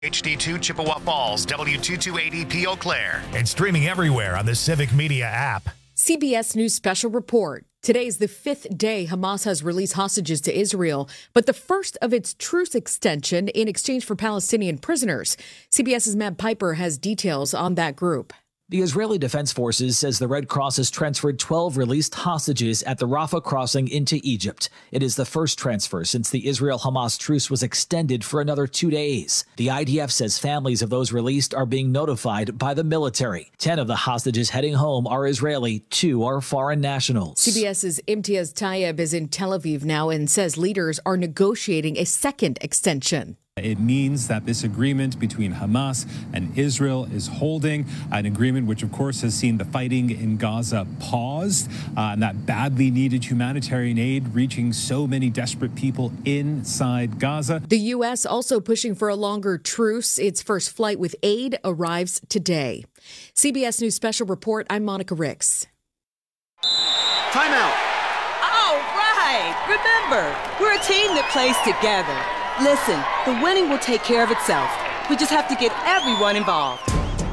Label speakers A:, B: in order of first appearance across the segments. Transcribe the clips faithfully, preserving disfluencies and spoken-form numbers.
A: H D two Chippewa Falls, W two two eight E P Eau Claire.
B: And streaming everywhere on the Civic Media app.
C: C B S News Special Report. Today is the fifth day Hamas has released hostages to Israel, but the first of its truce extension in exchange for Palestinian prisoners. CBS's Matt Piper has details on that group.
D: The Israeli Defense Forces says the Red Cross has transferred twelve released hostages at the Rafah crossing into Egypt. It is the first transfer since the Israel-Hamas truce was extended for another two days. The I D F says families of those released are being notified by the military. Ten of the hostages heading home are Israeli, two are foreign nationals.
C: CBS's Imtiaz Tayeb is in Tel Aviv now and says leaders are negotiating a second extension.
E: It means that this agreement between Hamas and Israel is holding, an agreement which, of course, has seen the fighting in Gaza paused, uh, and that badly needed humanitarian aid reaching so many desperate people inside Gaza.
C: The U S also pushing for a longer truce. Its first flight with aid arrives today. C B S News Special Report, I'm Monica Ricks.
F: Timeout.
G: All right. Remember, we're a team that plays together. Listen, the winning will take care of itself. We just have to get everyone involved.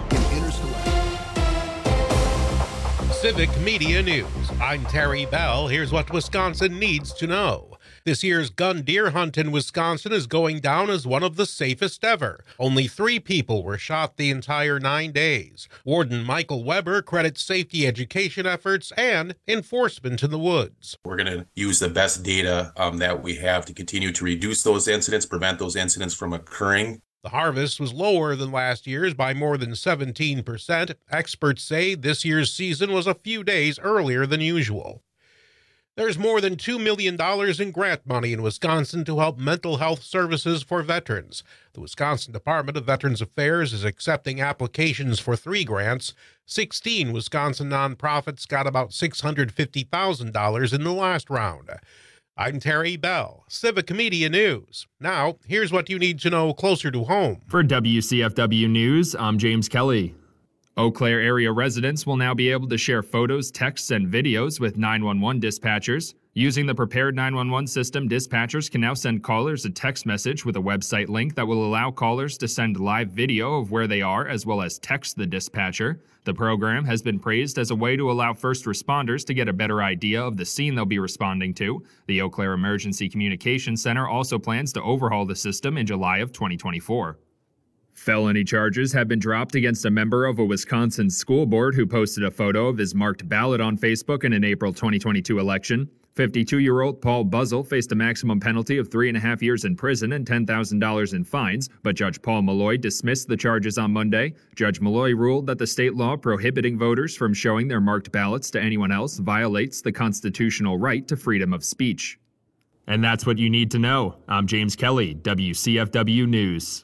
H: Civic Media News. I'm Terry Bell. Here's what Wisconsin needs to know. This year's gun deer hunt in Wisconsin is going down as one of the safest ever. Only three people were shot the entire nine days. Warden Michael Weber credits safety education efforts and enforcement in the woods.
I: We're going to use the best data um, that we have to continue to reduce those incidents, prevent those incidents from occurring.
H: The harvest was lower than last year's by more than seventeen percent. Experts say this year's season was a few days earlier than usual. There's more than two million dollars in grant money in Wisconsin to help mental health services for veterans. The Wisconsin Department of Veterans Affairs is accepting applications for three grants. sixteen Wisconsin nonprofits got about six hundred fifty thousand dollars in the last round. I'm Terry Bell, Civic Media News. Now, here's what you need to know closer to home.
J: For W C F W News, I'm James Kelly. Eau Claire area residents will now be able to share photos, texts, and videos with nine one one dispatchers. Using the Prepared nine one one system, dispatchers can now send callers a text message with a website link that will allow callers to send live video of where they are as well as text the dispatcher. The program has been praised as a way to allow first responders to get a better idea of the scene they'll be responding to. The Eau Claire Emergency Communications Center also plans to overhaul the system in July of twenty twenty-four. Felony charges have been dropped against a member of a Wisconsin school board who posted a photo of his marked ballot on Facebook in an April twenty twenty-two election. fifty-two-year-old Paul Buzzle faced a maximum penalty of three and a half years in prison and ten thousand dollars in fines, but Judge Paul Malloy dismissed the charges on Monday. Judge Malloy ruled that the state law prohibiting voters from showing their marked ballots to anyone else violates the constitutional right to freedom of speech. And that's what you need to know. I'm James Kelly, W C F W News.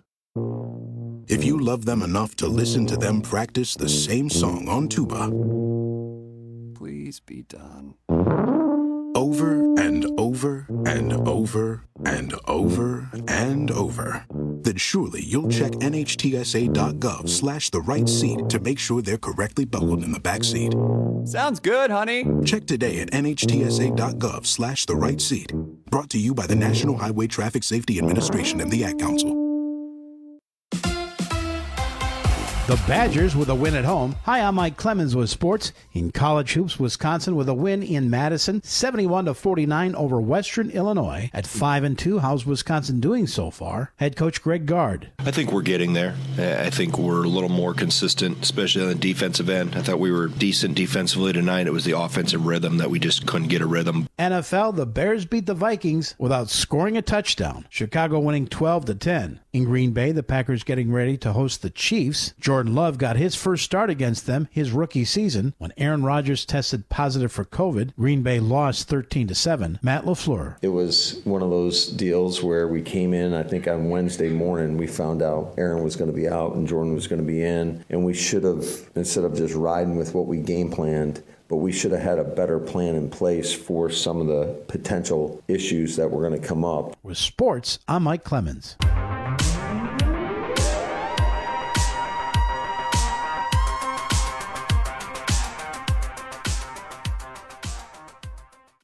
K: If you love them enough to listen to them practice the same song on tuba,
L: please be done.
K: Over and over and over and over and over, then surely you'll check nhtsa.gov slash the right seat to make sure they're correctly buckled in the back seat.
L: Sounds good, honey.
K: Check today at nhtsa.gov slash the right seat. Brought to you by the National Highway Traffic Safety Administration and the Ad Council.
M: The Badgers with a win at home. Hi, I'm Mike Clemens with sports. In college hoops, Wisconsin with a win in Madison, seventy-one to forty-nine over Western Illinois. At five and two, how's Wisconsin doing so far? Head coach Greg Gard.
N: I think we're getting there. I think we're a little more consistent, especially on the defensive end. I thought we were decent defensively tonight. It was the offensive rhythm that we just couldn't get a rhythm.
M: N F L, the Bears beat the Vikings without scoring a touchdown. Chicago winning twelve to ten. In Green Bay, the Packers getting ready to host the Chiefs. Jordan Love got his first start against them his rookie season. When Aaron Rodgers tested positive for COVID, Green Bay lost thirteen to seven. Matt LaFleur.
O: It was one of those deals where we came in, I think on Wednesday morning, we found out Aaron was going to be out and Jordan was going to be in. And we should have, instead of just riding with what we game planned, but we should have had a better plan in place for some of the potential issues that were going to come up.
M: With sports, I'm Mike Clemens.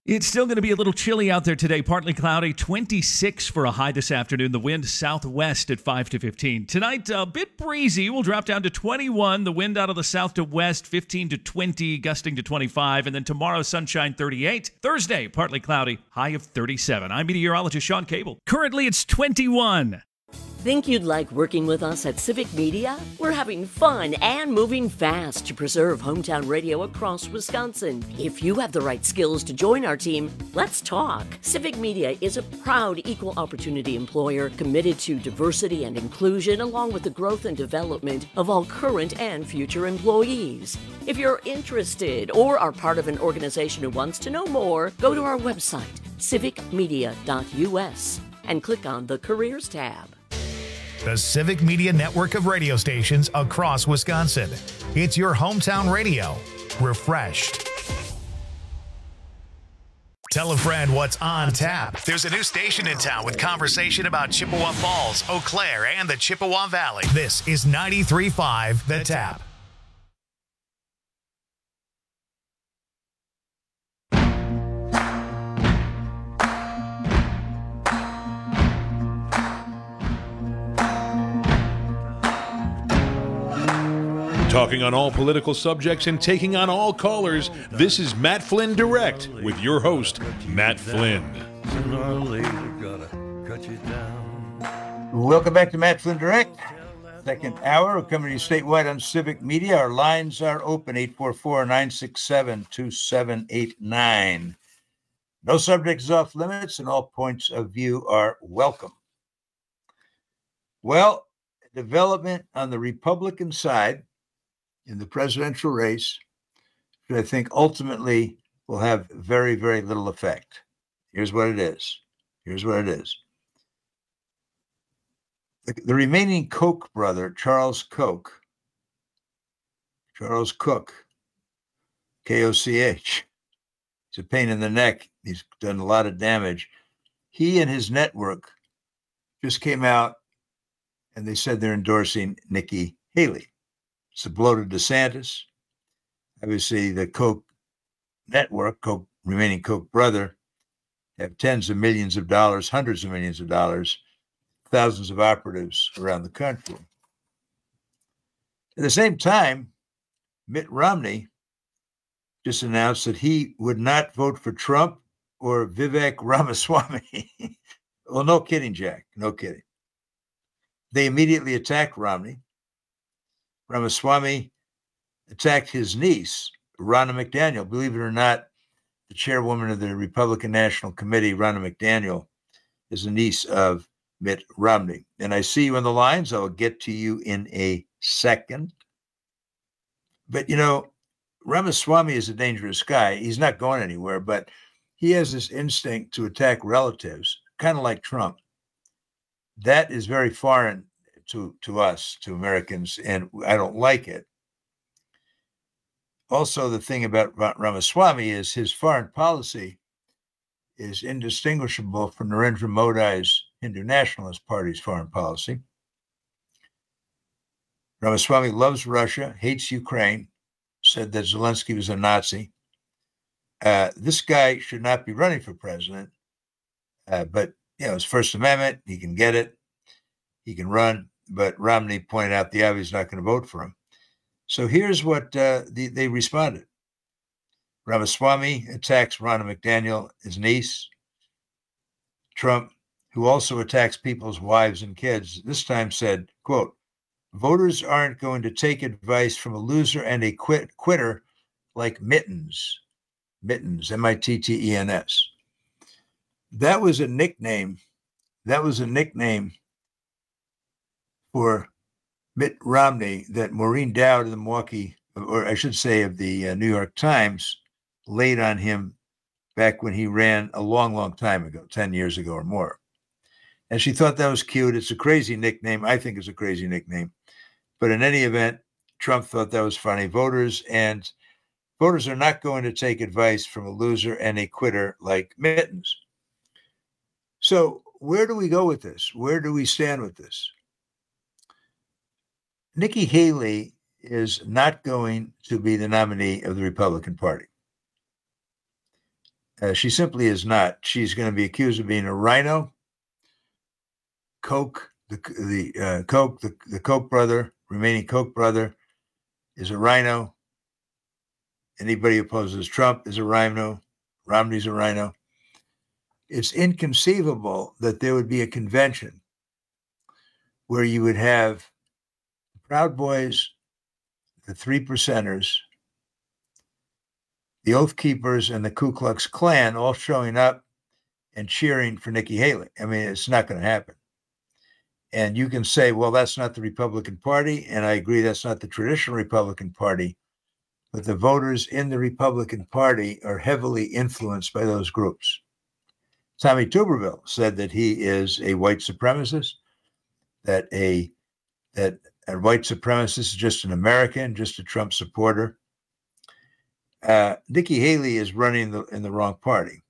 F: It's still going to be a little chilly out there today. Partly cloudy, twenty-six for a high this afternoon. The wind southwest at five to fifteen. Tonight, a bit breezy. We'll drop down to twenty-one. The wind out of the south to west, fifteen to twenty, gusting to twenty-five. And then tomorrow, sunshine, thirty-eight. Thursday, partly cloudy, high of thirty-seven. I'm meteorologist Sean Cable. Currently, it's twenty-one.
P: Think you'd like working with us at Civic Media? We're having fun and moving fast to preserve hometown radio across Wisconsin. If you have the right skills to join our team, let's talk. Civic Media is a proud equal opportunity employer committed to diversity and inclusion, along with the growth and development of all current and future employees. If you're interested or are part of an organization who wants to know more, go to our website, civic media dot u s, and click on the Careers tab.
B: The Civic Media network of radio stations across Wisconsin. It's your hometown radio. Refreshed. Tell a friend what's on tap. There's a new station in town with conversation about Chippewa Falls, Eau Claire, and the Chippewa Valley. This is ninety-three point five The Tap.
Q: Talking on all political subjects and taking on all callers, this is Matt Flynn Direct with your host, Matt Flynn.
R: Welcome back to Matt Flynn Direct. Second hour, we're coming to you statewide on Civic Media. Our lines are open, eight four four, nine six seven, two seven eight nine. No subject is off limits, and all points of view are welcome. Well, development on the Republican side in the presidential race, which I think ultimately will have very, very little effect. Here's what it is. Here's what it is. The, the remaining Koch brother, Charles Koch, Charles Cook, K O C H, he's a pain in the neck. He's done a lot of damage. He and his network just came out and they said they're endorsing Nikki Haley. It's a blow to DeSantis. Obviously, the Koch network, Koch, remaining Koch brother, have tens of millions of dollars, hundreds of millions of dollars, thousands of operatives around the country. At the same time, Mitt Romney just announced that he would not vote for Trump or Vivek Ramaswamy. Well, no kidding, Jack. No kidding. They immediately attacked Romney. Ramaswamy attacked his niece, Ronna McDaniel. Believe it or not, the chairwoman of the Republican National Committee, Ronna McDaniel, is a niece of Mitt Romney. And I see you on the lines. I'll get to you in a second. But, you know, Ramaswamy is a dangerous guy. He's not going anywhere, but he has this instinct to attack relatives, kind of like Trump. That is very foreign to, to us, to Americans, and I don't like it. Also, the thing about Ramaswamy is his foreign policy is indistinguishable from Narendra Modi's Hindu Nationalist Party's foreign policy. Ramaswamy loves Russia, hates Ukraine, said that Zelensky was a Nazi. Uh, this guy should not be running for president, uh, but, you know, his First Amendment, he can get it, he can run. But Romney pointed out the obvious, not going to vote for him. So here's what uh, the, they responded. Ramaswamy attacks Ronna McDaniel, his niece. Trump, who also attacks people's wives and kids, this time said, quote, voters aren't going to take advice from a loser and a quit, quitter like Mittens. Mittens, M I T T E N S. That was a nickname. That was a nickname for Mitt Romney that Maureen Dowd of the Milwaukee, or I should say of the uh, New York Times, laid on him back when he ran a long, long time ago, ten years ago or more. And she thought that was cute. It's a crazy nickname. I think it's a crazy nickname. But in any event, Trump thought that was funny. Voters and voters are not going to take advice from a loser and a quitter like Mittens. So where do we go with this? Where do we stand with this? Nikki Haley is not going to be the nominee of the Republican Party. Uh, she simply is not. She's going to be accused of being a rhino. Koch, the the uh, Koch, the, the Koch brother, remaining Koch brother, is a rhino. Anybody who opposes Trump is a rhino. Romney's a rhino. It's inconceivable that there would be a convention where you would have Proud Boys, the Three Percenters, the Oath Keepers, and the Ku Klux Klan all showing up and cheering for Nikki Haley. I mean, it's not going to happen. And you can say, well, that's not the Republican Party. And I agree that's not the traditional Republican Party. But the voters in the Republican Party are heavily influenced by those groups. Tommy Tuberville said that he is a white supremacist, that a that a white supremacist is just an American, just a Trump supporter. Uh, Nikki Haley is running the, in the wrong party.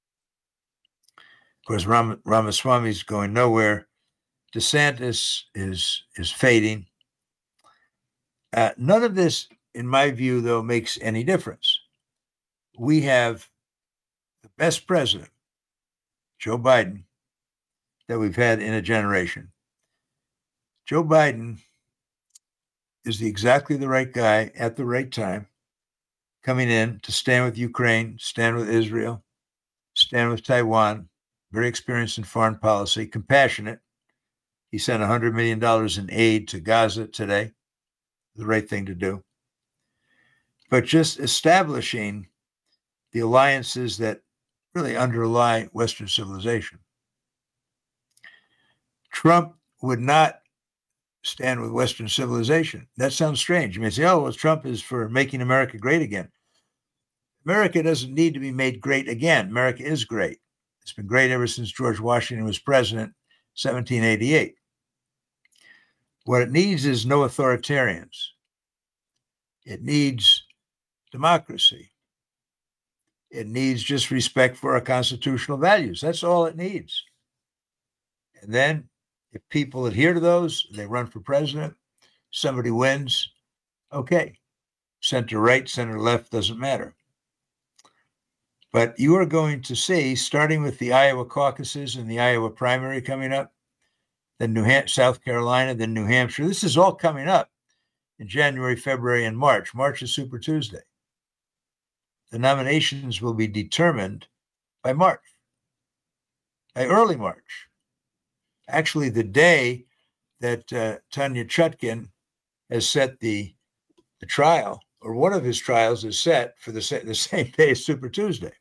R: Of course, Ram, Ramaswamy is going nowhere. DeSantis is is fading. Uh, none of this, in my view, though, makes any difference. We have the best president, Joe Biden, that we've had in a generation. Joe Biden is the, exactly the right guy at the right time, coming in to stand with Ukraine, stand with Israel, stand with Taiwan, very experienced in foreign policy, compassionate. He sent one hundred million dollars in aid to Gaza today, the right thing to do. But just establishing the alliances that really underlie Western civilization. Trump would not stand with Western civilization. That sounds strange. You may say, oh, well, Trump is for making America great again. America doesn't need to be made great again. America is great. It's been great ever since George Washington was president, seventeen eighty-eight. What it needs is no authoritarians. It needs democracy. It needs just respect for our constitutional values. That's all it needs. And then if people adhere to those, they run for president, somebody wins, okay. Center right, center left, doesn't matter. But you are going to see, starting with the Iowa caucuses and the Iowa primary coming up, then New Hampshire, South Carolina, then New Hampshire. This is all coming up in January, February, and March. March is Super Tuesday. The nominations will be determined by March, by early March. Actually, the day that uh, Tanya Chutkin has set the, the trial, or one of his trials is set for the, sa- the same day as Super Tuesday.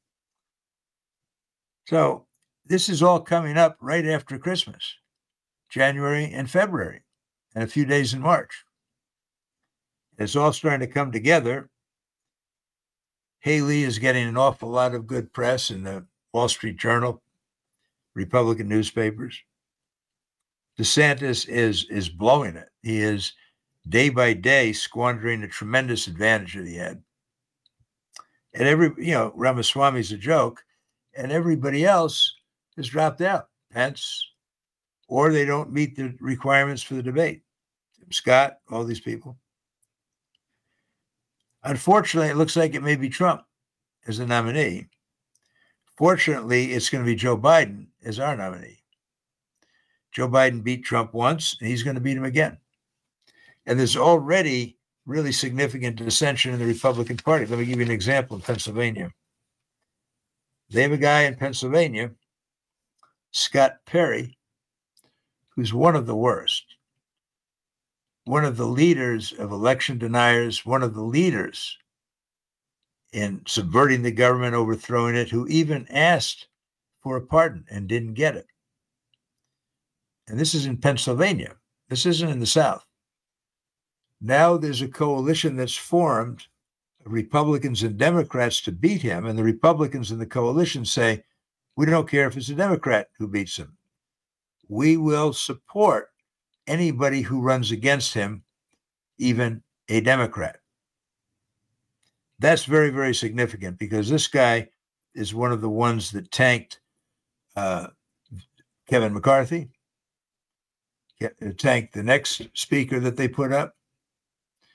R: So this is all coming up right after Christmas, January and February, and a few days in March. It's all starting to come together. Haley is getting an awful lot of good press in the Wall Street Journal, Republican newspapers. DeSantis is is blowing it. He is day by day squandering a tremendous advantage that he had. And every, you know, Ramaswamy's a joke, and everybody else has dropped out. Pence, or they don't meet the requirements for the debate. Tim Scott, all these people. Unfortunately, it looks like it may be Trump as the nominee. Fortunately, it's going to be Joe Biden as our nominee. Joe Biden beat Trump once, and he's going to beat him again. And there's already really significant dissension in the Republican Party. Let me give you an example in Pennsylvania. They have a guy in Pennsylvania, Scott Perry, who's one of the worst, one of the leaders of election deniers, one of the leaders in subverting the government, overthrowing it, who even asked for a pardon and didn't get it. And this is in Pennsylvania. This isn't in the South. Now there's a coalition that's formed of Republicans and Democrats to beat him. And the Republicans in the coalition say, we don't care if it's a Democrat who beats him. We will support anybody who runs against him, even a Democrat. That's very, very significant because this guy is one of the ones that tanked uh, Kevin McCarthy, tanked the next speaker that they put up.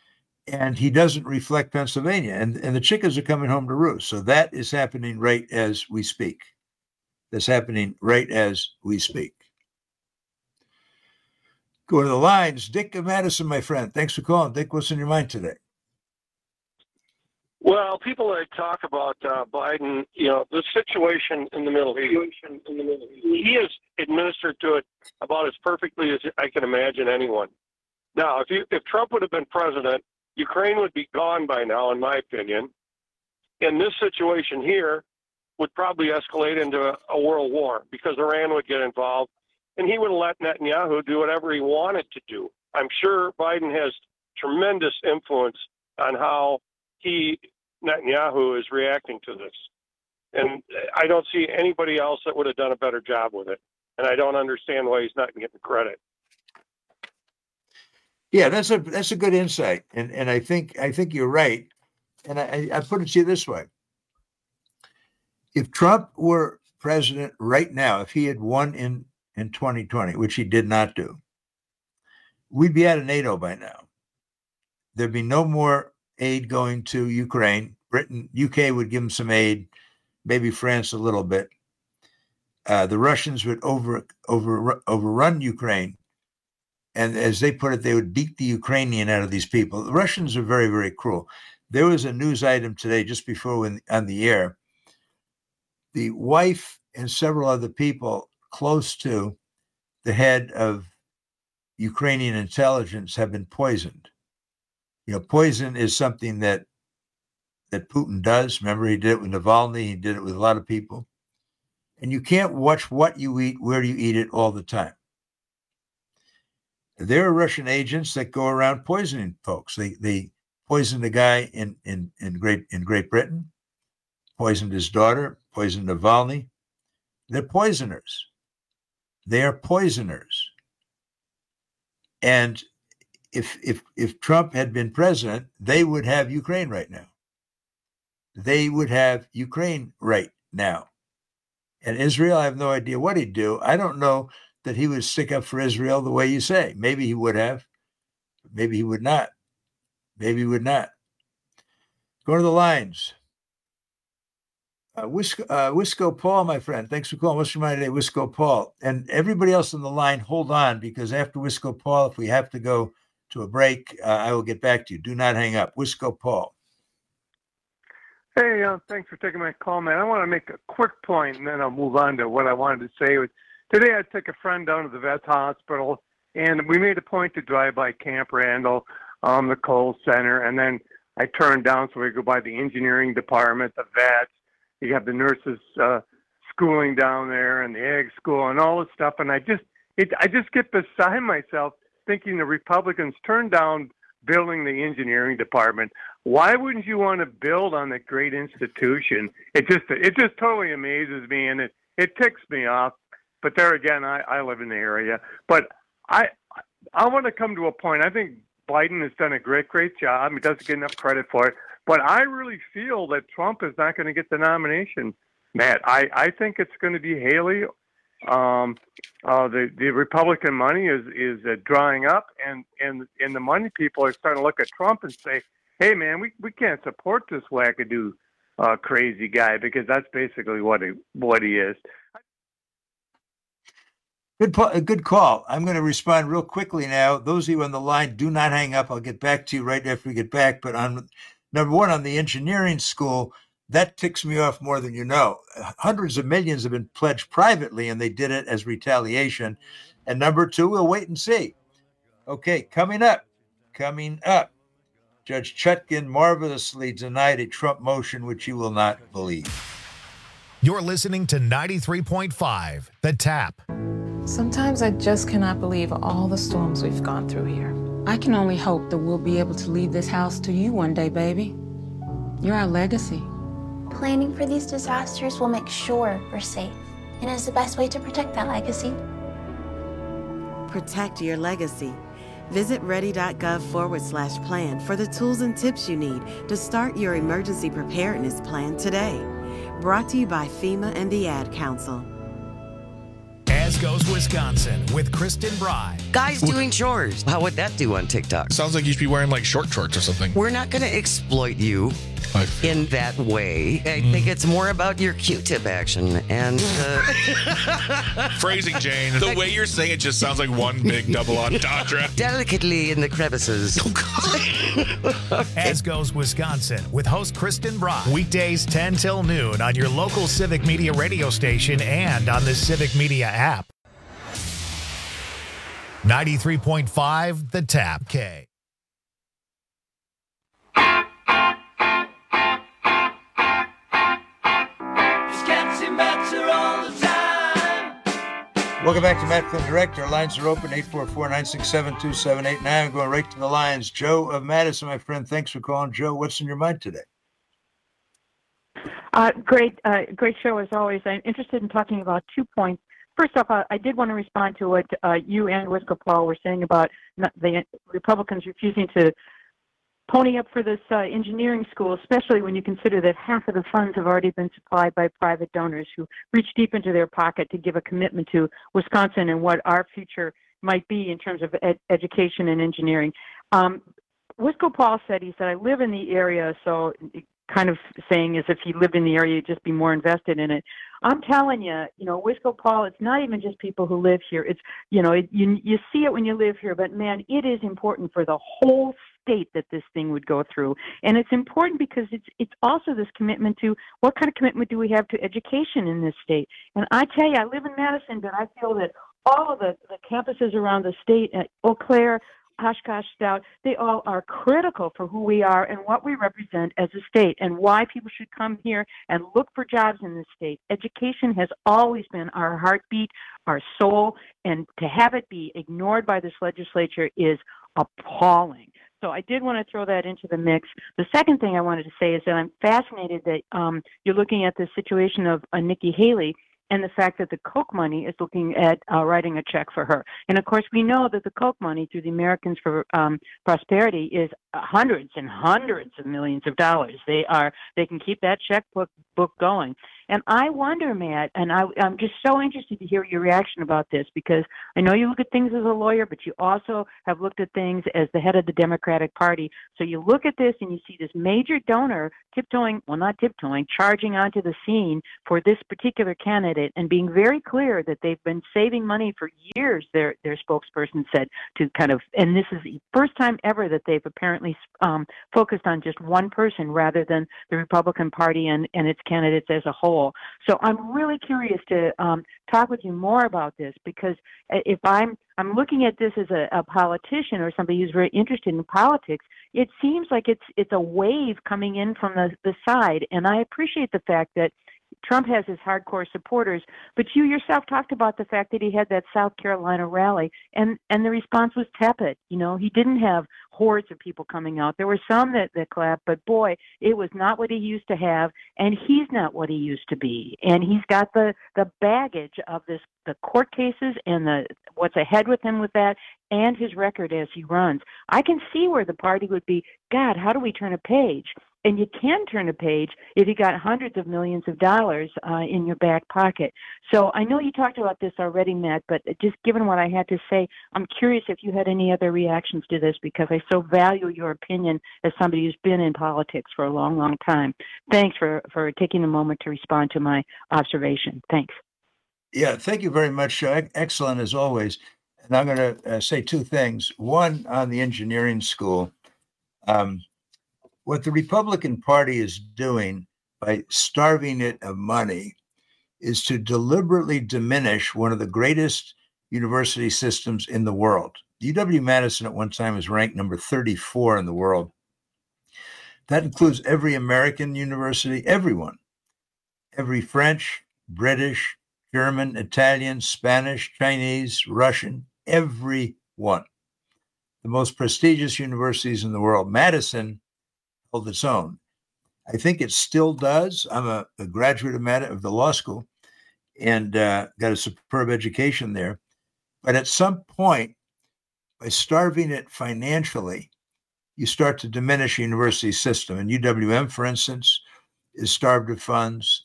R: and he doesn't reflect Pennsylvania. And, and the chickens are coming home to roost. So that is happening right as we speak. That's happening right as we speak. Go to the lines. Dick of Madison, my friend. Thanks for calling. Dick, what's in your mind today?
S: Well, people that talk about uh, Biden, you know, the situation in the Middle East, in the Middle East, he has administered to it about as perfectly as I can imagine anyone. Now, if you, if Trump would have been president, Ukraine would be gone by now, in my opinion. And this situation here would probably escalate into a, a world war because Iran would get involved, and he would let Netanyahu do whatever he wanted to do. I'm sure Biden has tremendous influence on how he, Netanyahu, is reacting to this. And I don't see anybody else that would have done a better job with it. And I don't understand why he's not getting credit.
R: Yeah, that's a that's a good insight, and and I think I think you're right. And I, I put it to you this way: if Trump were president right now, if he had won in in twenty twenty, which he did not do, we'd be out of NATO by now. There'd be no more aid going to Ukraine. Britain, U K would give them some aid, maybe France a little bit. Uh, the Russians would over over overrun Ukraine. And as they put it, they would beat the Ukrainian out of these people. The Russians are very, very cruel. There was a news item today, just before we went on the air. The wife and several other people close to the head of Ukrainian intelligence have been poisoned. You know, poison is something that that Putin does. Remember, he did it with Navalny. He did it with a lot of people. And you can't watch what you eat, where you eat it all the time. There are Russian agents that go around poisoning folks. They they poisoned a guy in, in, in Great in Great Britain, poisoned his daughter, poisoned Navalny. They're poisoners. They are poisoners. And if if if Trump had been president, they would have Ukraine right now. They would have Ukraine right now. And Israel, I have no idea what he'd do. I don't know that he would stick up for Israel the way you say. Maybe he would have. Maybe he would not. Maybe he would not. Go to the lines. Uh, Wisco, uh, Wisco Paul, my friend. Thanks for calling. What's your mind today, Wisco Paul? And everybody else on the line, hold on, because after Wisco Paul, if we have to go to a break, uh, I will get back to you. Do not hang up. Wisco Paul.
T: Hey, uh, thanks for taking my call, man. I want to make a quick point, and then I'll move on to what I wanted to say. Today, I took a friend down to the vet's hospital, and we made a point to drive by Camp Randall, um, the Kohl Center, and then I turned down so we go by the engineering department, the vets. You have the nurses uh, schooling down there, and the ag school, and all this stuff. And I just, it, I just get beside myself thinking the Republicans turned down building the engineering department. Why wouldn't you want to build on that great institution? It just, it just totally amazes me, and it, it ticks me off. But there again, I, I live in the area. But I I want to come to a point. I think Biden has done a great, great job. He doesn't get enough credit for it. But I really feel that Trump is not going to get the nomination, Matt. I, I think it's going to be Haley. Um, uh, the, the Republican money is, is uh, drying up, and, and, and the money people are starting to look at Trump and say, hey, man, we, we can't support this wackadoo uh, crazy guy, because that's basically what he, what he is.
R: Good, a good call. I'm going to respond real quickly now. Those of you on the line, do not hang up. I'll get back to you right after we get back. But on number one, on the engineering school, that ticks me off more than you know. Hundreds of millions have been pledged privately, and they did it as retaliation. And number two, we'll wait and see. Okay, coming up, coming up. Judge Chutkan marvelously denied a Trump motion, which you will not believe.
B: You're listening to ninety-three point five, The Tap.
U: Sometimes I just cannot believe all the storms we've gone through here. I can only hope that we'll be able to leave this house to you one day, baby. You're our legacy.
V: Planning for these disasters will make sure we're safe, and is the best way to protect that legacy.
W: Protect your legacy. Visit ready.gov forward slash plan for the tools and tips you need to start your emergency preparedness plan today. Brought to you by FEMA and the Ad Council.
B: As Goes Wisconsin with Kristen Bry.
A: Guys doing chores. How would that do on TikTok?
D: Sounds like you should be wearing like short shorts or something.
A: We're not going to exploit you in that way. I
D: Mm.
A: think it's more about your Q-tip action and uh,
D: Phrasing, Jane. The way you're saying it just sounds like one big double entendre.
A: delicately in the crevices.
B: As Goes Wisconsin with host Kristen Bry. Weekdays ten till noon on your local Civic Media radio station and on the Civic Media app. ninety-three point five The Tap K.
R: Welcome back to Matt Flynn Direct. Our lines are open, eight four four, nine six seven, two seven eight nine. I'm going right to the lines. Joe of Madison, my friend, thanks for calling. Joe, what's in your mind today?
E: Uh, great, uh, great show as always. I'm interested in talking about two points. First off, uh, I did want to respond to what uh, you and Wisco Paul were saying about not, the Republicans refusing to pony up for this uh, engineering school, especially when you consider that half of the funds have already been supplied by private donors who reach deep into their pocket to give a commitment to Wisconsin and what our future might be in terms of ed- education and engineering. Um, Wisco Paul said, he said, I live in the area, so kind of saying as if he lived in the area, you'd just be more invested in it. I'm telling you, you know, Wisco Paul, it's not even just people who live here. It's, you know, it, you you see it when you live here, but man, it is important for the whole state that this thing would go through. And it's important because it's it's also this commitment to, what kind of commitment do we have to education in this state? And I tell you, I live in Madison, but I feel that all of the, the campuses around the state, at Eau Claire, Oshkosh, Stout, they all are critical for who we are and what we represent as a state and why people should come here and look for jobs in this state. Education has always been our heartbeat, our soul, and to have it be ignored by this legislature is appalling. So I did want to throw that into the mix. The second thing I wanted to say is that I'm fascinated that um, you're looking at the situation of uh, Nikki Haley and the fact that the Koch money is looking at uh, writing a check for her. And, of course, we know that the Koch money through the Americans for um, Prosperity is hundreds and hundreds of millions of dollars. They are they can keep that checkbook book going. And I wonder, Matt, and I, I'm just so interested to hear your reaction about this because I know you look at things as a lawyer, but you also have looked at things as the head of the Democratic Party. So you look at this and you see this major donor tiptoeing, well, not tiptoeing, charging onto the scene for this particular candidate and being very clear that they've been saving money for years, their, their spokesperson said, to kind of, and this is the first time ever that they've apparently um, focused on just one person rather than the Republican Party and, and its candidates as a whole. So I'm really curious to um, talk with you more about this because if I'm I'm looking at this as a, a politician or somebody who's very interested in politics, it seems like it's it's a wave coming in from the, the side, and I appreciate the fact that Trump has his hardcore supporters, but you yourself talked about the fact that he had that South Carolina rally, and, and the response was tepid. You know, he didn't have hordes of people coming out. There were some that, that clapped, but boy, it was not what he used to have, and he's not what he used to be. And he's got the, the baggage of this, the court cases and the what's ahead with him with that, and his record as he runs. I can see where the party would be, God, how do we turn a page? And you can turn a page if you got hundreds of millions of dollars uh, in your back pocket. So I know you talked about this already, Matt, but just given what I had to say, I'm curious if you had any other reactions to this because I so value your opinion as somebody who's been in politics for a long, long time. Thanks for, for taking a moment to respond to my observation. Thanks.
R: Yeah, thank you very much. Uh, excellent as always. And I'm going to uh, say two things. One, on the engineering school. Um, What the Republican Party is doing by starving it of money is to deliberately diminish one of the greatest university systems in the world. U W-Madison at one time was ranked number thirty-four in the world. That includes every American university, everyone, every French, British, German, Italian, Spanish, Chinese, Russian, everyone. The most prestigious universities in the world. Madison held its own. I think it still does. I'm a, a graduate of, Mad- of the law school and uh, got a superb education there. But at some point, by starving it financially, you start to diminish the university system. And U W M, for instance, is starved of funds.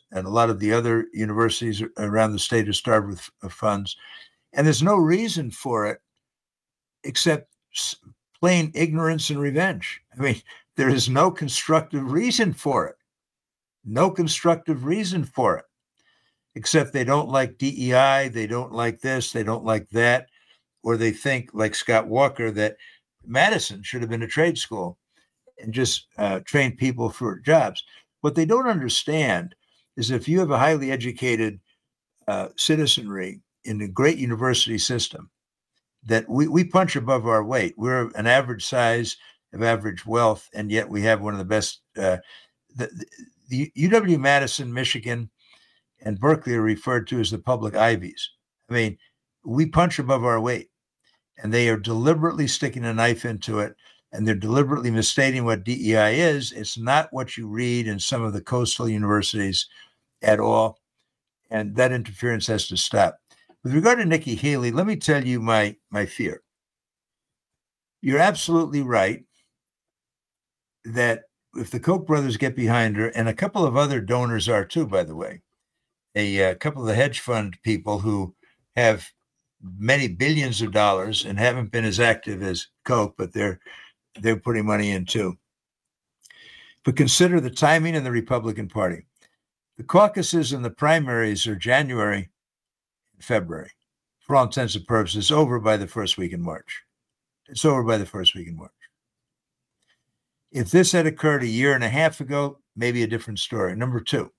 R: and a lot of the other universities around the state are starved with uh, funds. And there's no reason for it except plain ignorance and revenge. I mean, there is no constructive reason for it. No constructive reason for it, except they don't like D E I, they don't like this, they don't like that, or they think, like Scott Walker, that Madison should have been a trade school and just uh, train people for jobs. What they don't understand is if you have a highly educated uh, citizenry in a great university system, that we, we punch above our weight. We're an average size of average wealth, and yet we have one of the best. Uh, the, the U W-Madison, Michigan, and Berkeley are referred to as the public Ivies. I mean, we punch above our weight, and they are deliberately sticking a knife into it, and they're deliberately misstating what D E I is. It's not what you read in some of the coastal universities at all, and that interference has to stop. With regard to Nikki Haley, let me tell you my, my fear. You're absolutely right that if the Koch brothers get behind her, and a couple of other donors are too, by the way, a, a couple of the hedge fund people who have many billions of dollars and haven't been as active as Koch, but they're they're putting money in too. But consider the timing in the Republican Party. The caucuses and the primaries are January, February. For all intents and purposes, over by the first week in March. It's over by the first week in March. If this had occurred a year and a half ago, maybe a different story. Number two,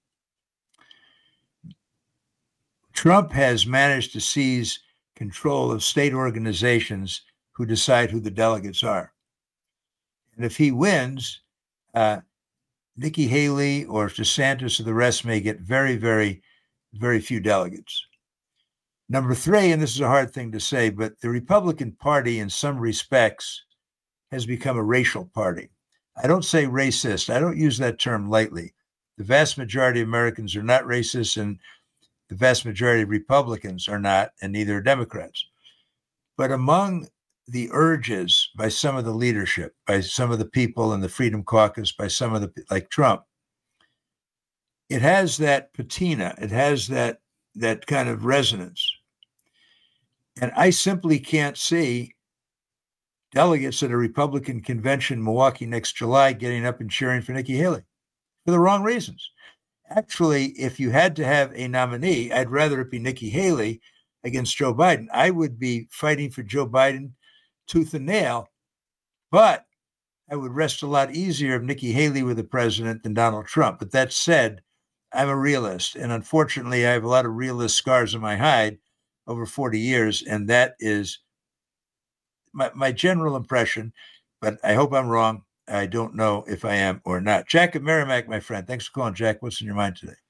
R: Trump has managed to seize control of state organizations who decide who the delegates are. And if he wins, uh, Nikki Haley or DeSantis or the rest may get very, very, very few delegates. Number three, and this is a hard thing to say, but the Republican Party in some respects has become a racial party. I don't say racist. I don't use that term lightly. The vast majority of Americans are not racist, and the vast majority of Republicans are not, and neither are Democrats. But among the urges by some of the leadership, by some of the people in the Freedom Caucus, by some of the, like Trump, it has that patina, it has that that kind of resonance. And I simply can't see delegates at a Republican convention in Milwaukee next July getting up and cheering for Nikki Haley for the wrong reasons. Actually, if you had to have a nominee, I'd rather it be Nikki Haley against Joe Biden. I would be fighting for Joe Biden tooth and nail, but I would rest a lot easier if Nikki Haley were the president than Donald Trump. But that said, I'm a realist, and unfortunately, I have a lot of realist scars on my hide over forty years, and that is my, my general impression, but I hope I'm wrong. I don't know if I am or not. Jack of Merrimack, my friend. Thanks for calling, Jack. What's in your mind today?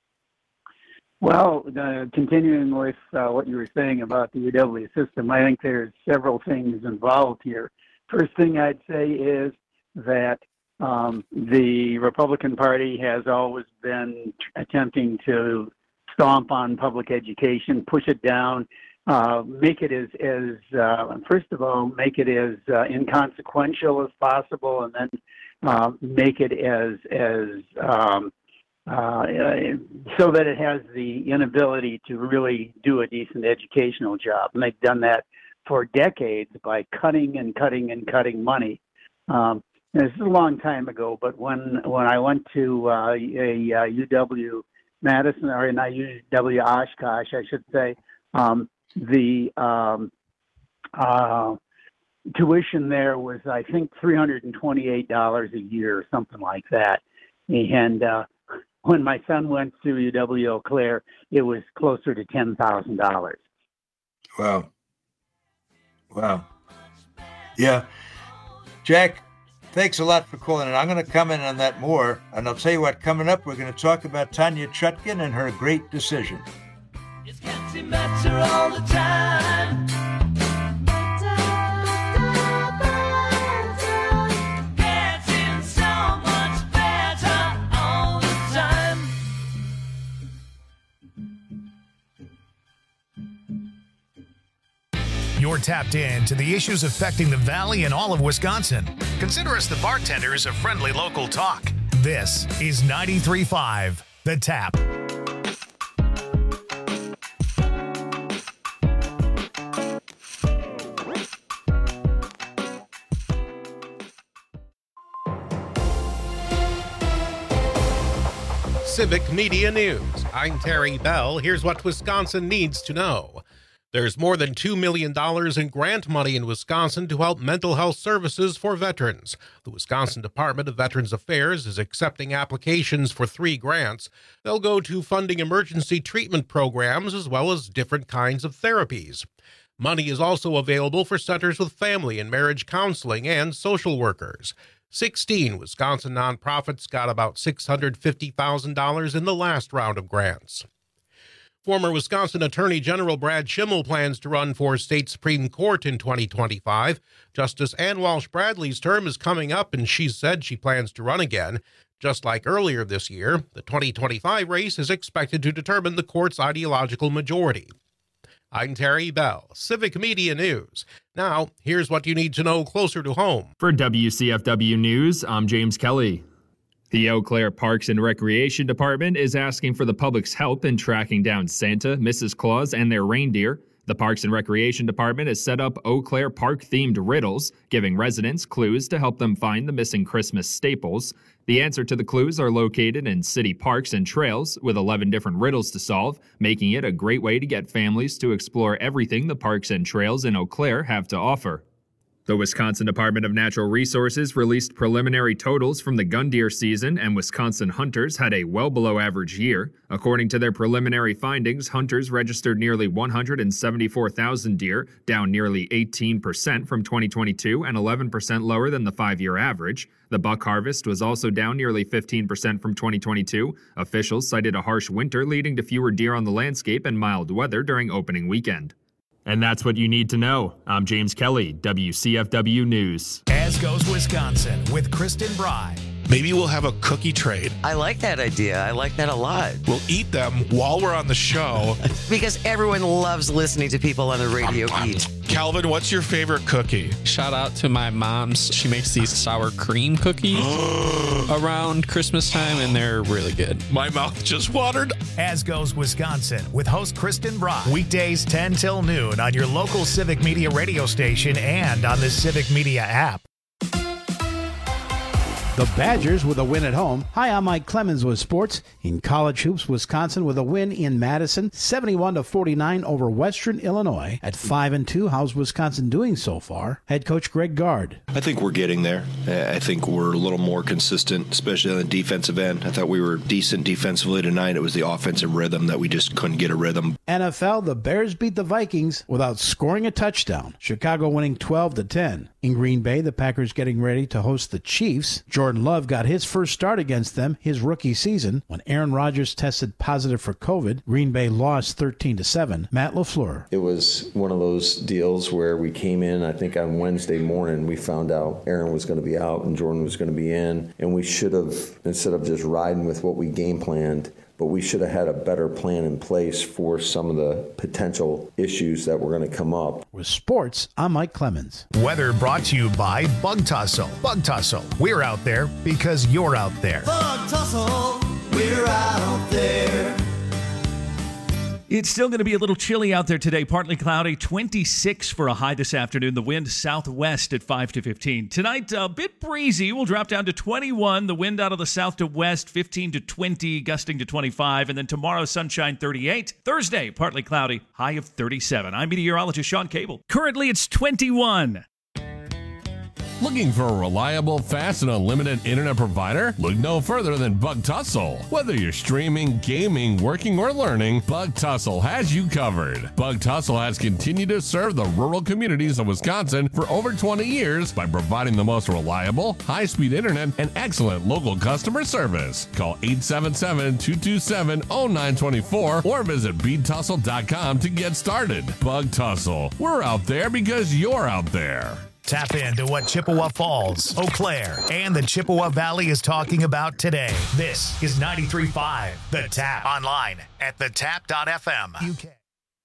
C: Well, uh, continuing with uh, what you were saying about the U W system, I think there's several things involved here. First thing I'd say is that um, the Republican Party has always been attempting to stomp on public education, push it down, uh, make it as, as uh, first of all, make it as uh, inconsequential as possible, and then uh, make it as, as um, uh, so that it has the inability to really do a decent educational job. And they've done that for decades by cutting and cutting and cutting money. Um, this is a long time ago, but when, when I went to uh, a, a U W Madison, or not U W Oshkosh, I should say, um, the um, uh, tuition there was, I think, three hundred twenty-eight dollars a year or something like that. And uh, when my son went to U W Eau Claire, it was closer to ten thousand dollars.
R: Wow. Wow. Yeah. Jack, thanks a lot for calling in. I'm going to comment on that more. And I'll tell you what, coming up, we're going to talk about Tanya Chutkin and her great decision.
G: It's getting better all the time. Getting so much better all the time.
B: You're tapped in to the issues affecting the Valley and all of Wisconsin. Consider us the bartenders of friendly local talk. This is ninety-three point five The Tap.
H: Civic Media News. I'm Terry Bell. Here's what Wisconsin needs to know. There's more than two million dollars in grant money in Wisconsin to help mental health services for veterans. The Wisconsin Department of Veterans Affairs is accepting applications for three grants. They'll go to funding emergency treatment programs as well as different kinds of therapies. Money is also available for centers with family and marriage counseling and social workers. sixteen Wisconsin nonprofits got about six hundred fifty thousand dollars in the last round of grants. Former Wisconsin Attorney General Brad Schimmel plans to run for state Supreme Court in twenty twenty-five. Justice Ann Walsh Bradley's term is coming up, and she said she plans to run again. Just like earlier this year, the twenty twenty-five race is expected to determine the court's ideological majority. I'm Terry Bell, Civic Media News. Now, here's what you need to know closer to home.
I: For W C F W News, I'm James Kelly. The Eau Claire Parks and Recreation Department is asking for the public's help in tracking down Santa, Missus Claus, and their reindeer. The Parks and Recreation Department has set up Eau Claire Park-themed riddles, giving residents clues to help them find the missing Christmas staples. The answer to the clues are located in city parks and trails, with eleven different riddles to solve, making it a great way to get families to explore everything the parks and trails in Eau Claire have to offer. The Wisconsin Department of Natural Resources released preliminary totals from the gun deer season, and Wisconsin hunters had a well below average year. According to their preliminary findings, hunters registered nearly one hundred seventy-four thousand deer, down nearly eighteen percent from twenty twenty-two and eleven percent lower than the five-year average. The buck harvest was also down nearly fifteen percent from twenty twenty-two. Officials cited a harsh winter leading to fewer deer on the landscape and mild weather during opening weekend. And that's what you need to know. I'm James Kelly, W C F W News.
B: As goes Wisconsin with Kristen Bry.
D: Maybe we'll have a cookie trade.
A: I like that idea. I like that a lot.
D: We'll eat them while we're on the show.
A: Because everyone loves listening to people on the radio eat.
D: Calvin, what's your favorite cookie?
J: Shout out to my mom's. She makes these sour cream cookies around Christmas time, and they're really good.
D: My mouth just watered.
B: As goes Wisconsin with host Kristen Bry. Weekdays ten till noon on your local Civic Media radio station and on the Civic Media app.
M: The Badgers with a win at home. Hi, I'm Mike Clemens with sports. In college hoops, Wisconsin with a win in Madison, seventy-one to forty-nine over Western Illinois. At five and two, how's Wisconsin doing so far? Head coach Greg Gard.
N: I think we're getting there. I think we're a little more consistent, especially on the defensive end. I thought we were decent defensively tonight. It was the offensive rhythm that we just couldn't get a rhythm.
M: N F L, the Bears beat the Vikings without scoring a touchdown. Chicago winning twelve to ten. In Green Bay, the Packers getting ready to host the Chiefs. Jordan Love got his first start against them his rookie season. When Aaron Rodgers tested positive for COVID, Green Bay lost thirteen to seven. Matt LaFleur.
O: It was one of those deals where we came in, I think on Wednesday morning, we found out Aaron was going to be out and Jordan was going to be in. And we should have, instead of just riding with what we game planned, but we should have had a better plan in place for some of the potential issues that were going to come up.
M: With sports, I'm Mike Clemens.
B: Weather brought to you by Bug Tussle. Bug Tussle, we're out there because you're out there.
G: Bug Tussle, we're out there.
F: It's still going to be a little chilly out there today. Partly cloudy, twenty-six for a high this afternoon. The wind southwest at five to fifteen. Tonight, a bit breezy. We'll drop down to twenty-one. The wind out of the south to west, fifteen to twenty, gusting to twenty-five. And then tomorrow, sunshine, thirty-eight. Thursday, partly cloudy, high of thirty-seven. I'm meteorologist Sean Cable. Currently, it's twenty-one.
X: Looking for a reliable, fast, and unlimited internet provider? Look no further than Bug Tussle. Whether you're streaming, gaming, working, or learning, Bug Tussle has you covered. Bug Tussle has continued to serve the rural communities of Wisconsin for over twenty years by providing the most reliable, high-speed internet and excellent local customer service. Call eight seven seven, two two seven, zero nine two four or visit bead tussle dot com to get started. Bug Tussle. We're out there because you're out there.
B: Tap into what Chippewa Falls, Eau Claire, and the Chippewa Valley is talking about today. This is ninety-three point five The Tap. Online at the tap dot f m. U K.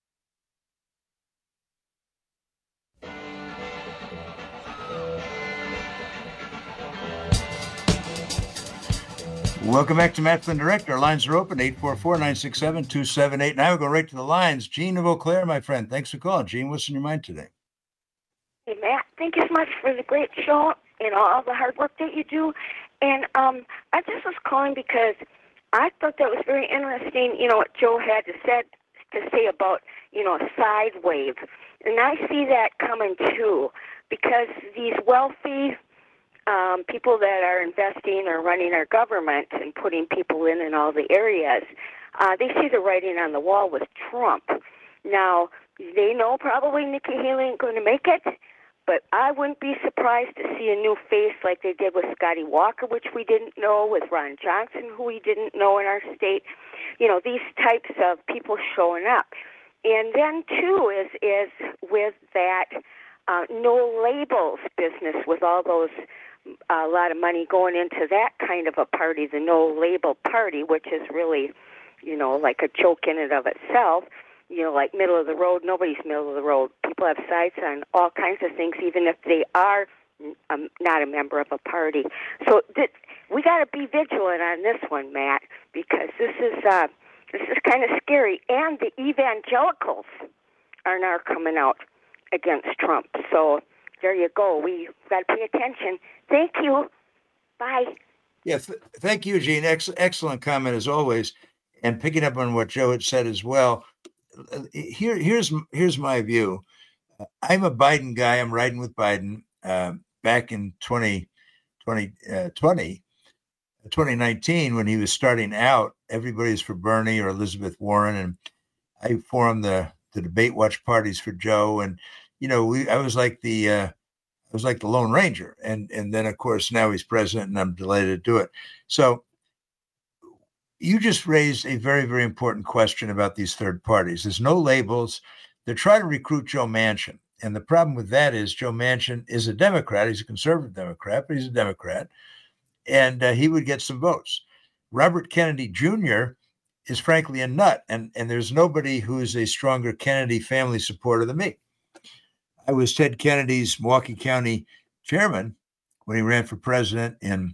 R: Welcome back to Matt Flynn Direct. Our lines are open, eight four four, nine six seven, two seven eight nine. We'll go right to the lines. Gene of Eau Claire, my friend. Thanks for calling. Gene, what's in your mind today?
Y: Hey, Matt, thank you so much for the great show and all the hard work that you do. And um, I just was calling because I thought that was very interesting, you know, what Joe had to, said, to say about, you know, a side wave. And I see that coming too, because these wealthy um, people that are investing or running our government and putting people in in all the areas, uh, they see the writing on the wall with Trump. Now, they know probably Nikki Haley ain't going to make it, but I wouldn't be surprised to see a new face like they did with Scotty Walker, which we didn't know, with Ron Johnson, who we didn't know in our state. You know, these types of people showing up. And then, too, is is with that uh, no labels business, with all those, a uh, lot of money going into that kind of a party, the no label party, which is really, you know, like a joke in and of itself. You know, like middle of the road, nobody's middle of the road. People have sights on all kinds of things, even if they are um, not a member of a party. So th- we got to be vigilant on this one, Matt, because this is uh, this is kind of scary. And the evangelicals are now coming out against Trump. So there you go. We got to pay attention. Thank you. Bye.
R: Yeah, th- thank you, Gene. Ex- excellent comment as always. And picking up on what Joe had said as well. Here, here's here's my view. I'm a Biden guy. I'm riding with Biden. Uh, back in twenty nineteen, when he was starting out, everybody was for Bernie or Elizabeth Warren, and I formed the the debate watch parties for Joe. And you know, we I was like the uh, I was like the Lone Ranger. And and then of course now he's president, and I'm delighted to do it. So. You just raised a very, very important question about these third parties. There's no labels. They're trying to recruit Joe Manchin. And the problem with that is Joe Manchin is a Democrat. He's a conservative Democrat, but he's a Democrat. And uh, he would get some votes. Robert Kennedy Junior is frankly a nut. And, and there's nobody who's a stronger Kennedy family supporter than me. I was Ted Kennedy's Milwaukee County chairman when he ran for president in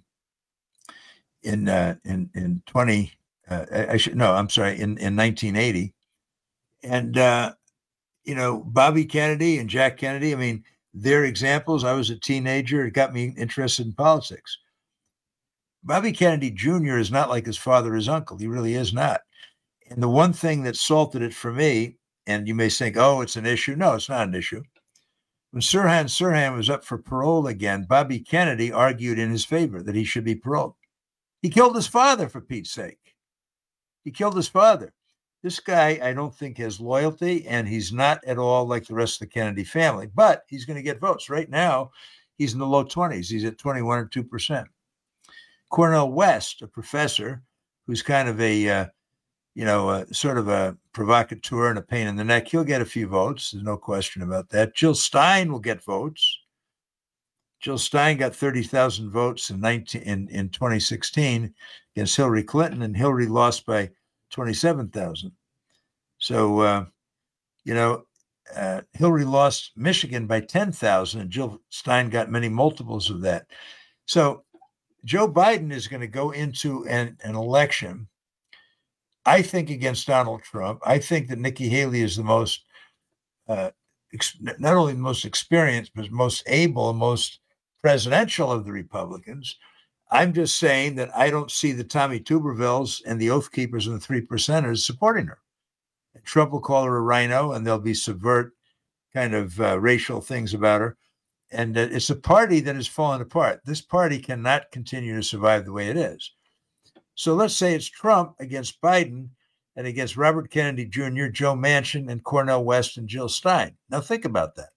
R: In uh, in in twenty, uh, I should no, I'm sorry, in, in nineteen eighty, and uh, you know Bobby Kennedy and Jack Kennedy. I mean, they're examples. I was a teenager; it got me interested in politics. Bobby Kennedy Junior is not like his father, his uncle. He really is not. And the one thing that salted it for me, and you may think, oh, it's an issue. No, it's not an issue. When Sirhan Sirhan was up for parole again, Bobby Kennedy argued in his favor that he should be paroled. He killed his father, for Pete's sake. He killed his father. This guy, I don't think, has loyalty, and he's not at all like the rest of the Kennedy family, but he's going to get votes. Right now, he's in the low twenties. He's at twenty-one or two percent. Cornel West, a professor who's kind of a, uh, you know, a, sort of a provocateur and a pain in the neck, he'll get a few votes. There's no question about that. Jill Stein will get votes. Jill Stein got thirty thousand votes in, nineteen, in, in twenty sixteen against Hillary Clinton, and Hillary lost by twenty-seven thousand. So, uh, you know, uh, Hillary lost Michigan by ten thousand, and Jill Stein got many multiples of that. So Joe Biden is going to go into an, an election, I think, against Donald Trump. I think that Nikki Haley is the most, uh, ex- not only the most experienced, but most able and most presidential of the Republicans. I'm just saying that I don't see the Tommy Tubervilles and the Oath Keepers and the Three Percenters supporting her. And Trump will call her a rhino, and there'll be subvert kind of uh, racial things about her. And uh, it's a party that has fallen apart. This party cannot continue to survive the way it is. So let's say it's Trump against Biden and against Robert Kennedy Junior, Joe Manchin, and Cornel West and Jill Stein. Now think about that.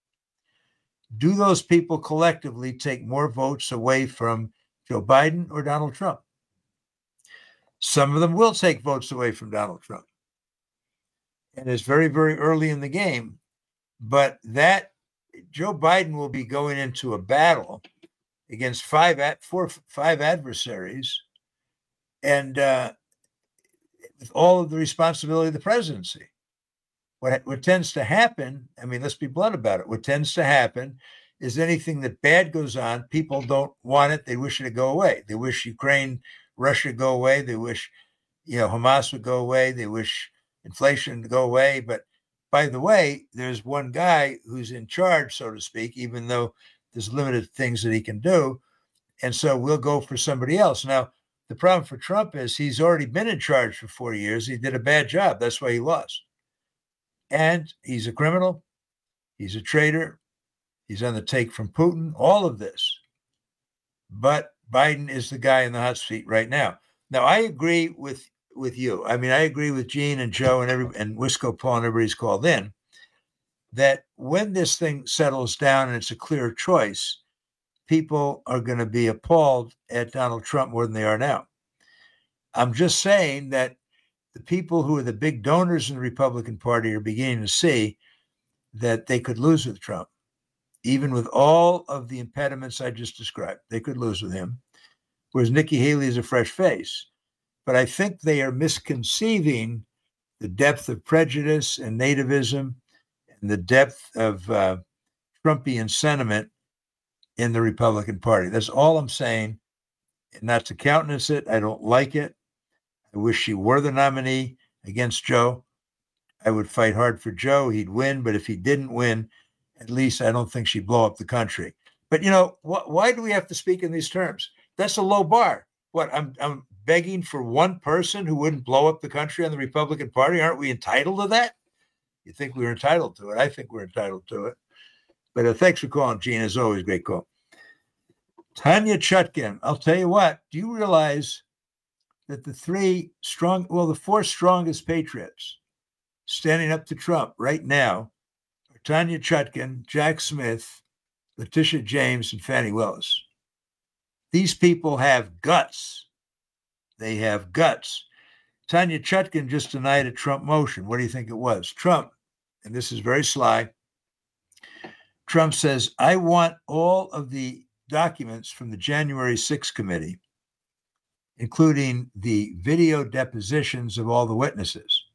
R: Do those people collectively take more votes away from Joe Biden or Donald Trump? Some of them will take votes away from Donald Trump. And it's very, very early in the game. But that Joe Biden will be going into a battle against five, four, five adversaries, and uh, with all of the responsibility of the presidency. What, what tends to happen, I mean, let's be blunt about it. What tends to happen is anything that bad goes on, people don't want it. They wish it to go away. They wish Ukraine, Russia go away. They wish, you know, Hamas would go away. They wish inflation to go away. But by the way, there's one guy who's in charge, so to speak, even though there's limited things that he can do. And so we'll go for somebody else. Now, The problem for Trump is he's already been in charge for four years. He did a bad job. That's why he lost. And he's a criminal. He's a traitor. He's on the take from Putin, all of this. But Biden is the guy in the hot seat right now. Now, I agree with, with you. I mean, I agree with Gene and Joe and every and Wisco Paul and everybody's called in that when this thing settles down and it's a clear choice, people are going to be appalled at Donald Trump more than they are now. I'm just saying that the people who are the big donors in the Republican Party are beginning to see that they could lose with Trump. Even with all of the impediments I just described, they could lose with him, whereas Nikki Haley is a fresh face. But I think they are misconceiving the depth of prejudice and nativism and the depth of uh, Trumpian sentiment in the Republican Party. That's all I'm saying. And not to countenance it, I don't like it. I wish she were the nominee against Joe. I would fight hard for Joe. He'd win. But if he didn't win, at least I don't think she'd blow up the country. But, you know, wh- why do we have to speak in these terms? That's a low bar. What, I'm, I'm begging for one person who wouldn't blow up the country on the Republican Party? Aren't we entitled to that? You think we're entitled to it? I think we're entitled to it. But uh, thanks for calling, Gene. As always, great call. Tanya Chutkin, I'll tell you what, do you realize that the three strong, well, the four strongest patriots standing up to Trump right now are Tanya Chutkin, Jack Smith, Letitia James, and Fani Willis. These people have guts. They have guts. Tanya Chutkin just denied a Trump motion. What do you think it was? Trump, and this is very sly, Trump says, I want all of the documents from the January sixth committee, including the video depositions of all the witnesses.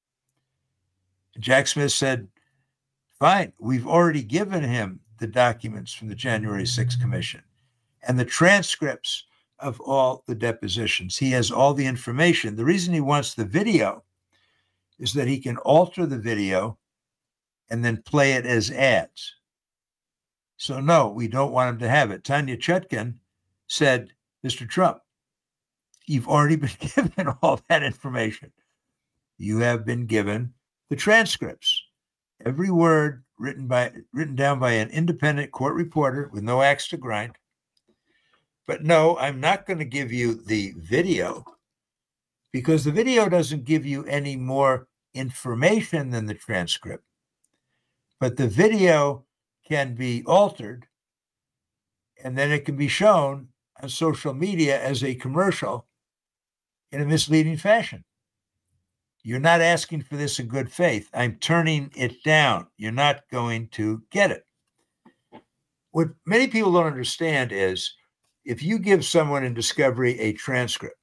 R: Jack Smith said, fine, we've already given him the documents from the January sixth commission and the transcripts of all the depositions. He has all the information. The reason he wants the video is that he can alter the video and then play it as ads. So no, we don't want him to have it. Tanya Chutkin said, Mister Trump, you've already been given all that information. You have been given the transcripts. Every word written by written down by an independent court reporter with no axe to grind. But no, I'm not going to give you the video because the video doesn't give you any more information than the transcript. But the video can be altered, and then it can be shown on social media as a commercial in a misleading fashion. You're not asking for this in good faith. I'm turning it down. You're not going to get it. What many people don't understand is if you give someone in discovery a transcript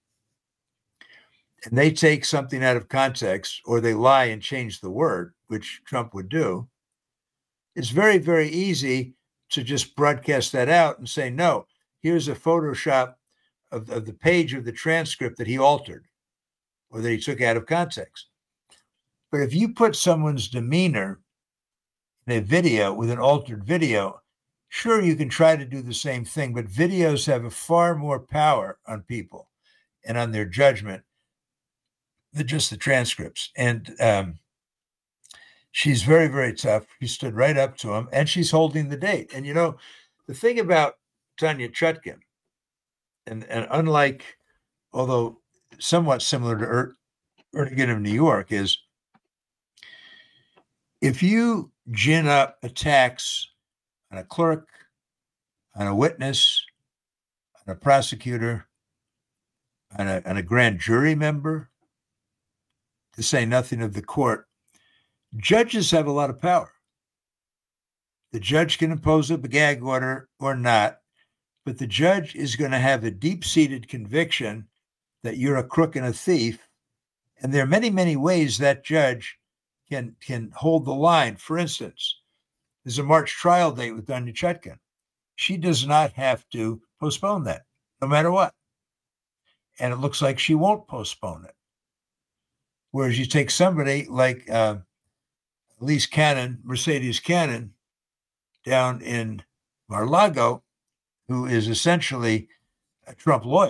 R: and they take something out of context or they lie and change the word, which Trump would do, it's very, very easy to just broadcast that out and say, no, here's a Photoshop of, of the page of the transcript that he altered or that he took out of context. But if you put someone's demeanor in a video with an altered video, sure, you can try to do the same thing, but videos have a far more power on people and on their judgment than just the transcripts. And um, she's very, very tough. She stood right up to him, and she's holding the date. And, you know, the thing about Tanya Chutkin, and, and unlike, although somewhat similar to er- Erdogan of New York, is if you gin up attacks on a clerk, on a witness, on a prosecutor, on a, on a grand jury member, to say nothing of the court, judges have a lot of power. The judge can impose a gag order or not, but the judge is going to have a deep-seated conviction that you're a crook and a thief. And there are many, many ways that judge can, can hold the line. For instance, there's a March trial date with Tanya Chutkin. She does not have to postpone that, no matter what. And it looks like she won't postpone it. Whereas you take somebody like uh, Elise Cannon, Mercedes Cannon, down in Mar-a-Lago, who is essentially a Trump lawyer,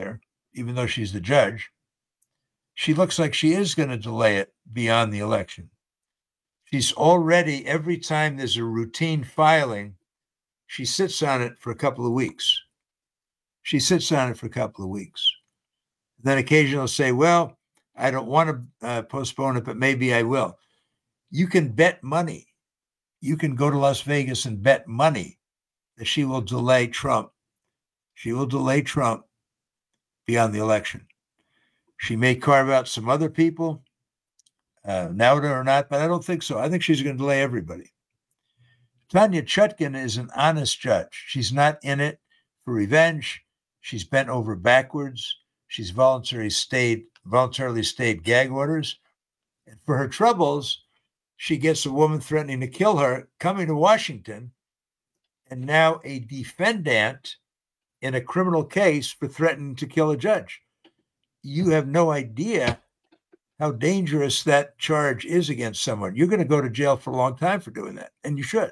R: even though she's the judge, she looks like she is going to delay it beyond the election. She's already, every time there's a routine filing, she sits on it for a couple of weeks. She sits on it for a couple of weeks. Then occasionally will say, well, I don't want to uh, postpone it, but maybe I will. You can bet money. You can go to Las Vegas and bet money that she will delay Trump. She will delay Trump beyond the election. She may carve out some other people, uh, Nauta or not, but I don't think so. I think she's going to delay everybody. Tanya Chutkan is an honest judge. She's not in it for revenge. She's bent over backwards. She's voluntarily stayed, voluntarily stayed gag orders. And for her troubles, she gets a woman threatening to kill her coming to Washington, and now a defendant in a criminal case for threatening to kill a judge. You have no idea how dangerous that charge is against someone. You're going to go to jail for a long time for doing that, and you should.